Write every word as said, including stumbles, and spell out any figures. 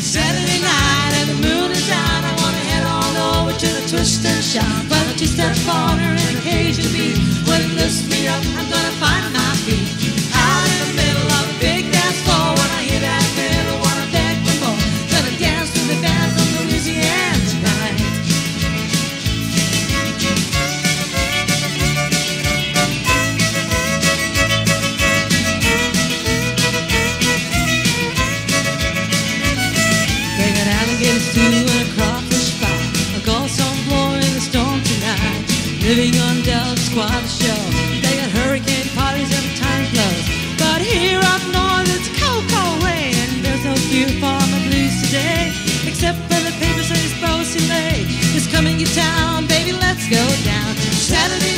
Saturday night and the moon is out. I wanna head on over to the twist and shout. By the two-step corner in a Cajun beat. When it lifts me up, I'm gonna find my feet. Out in the middle of a big dance floor. When I hear that fiddle, wanna beg for more. Gonna dance with the band from Louisiana tonight. They got alligators too and a crawfish fry. A ghost song blowing in the storm tonight. Living on Delta Squad show. They got hurricane parties every time it blows. But here up north it's cold, cold rain. And there's no cure for my blues today. Except for the paper says Bo Soleil is coming to town. Baby, let's go down. Saturday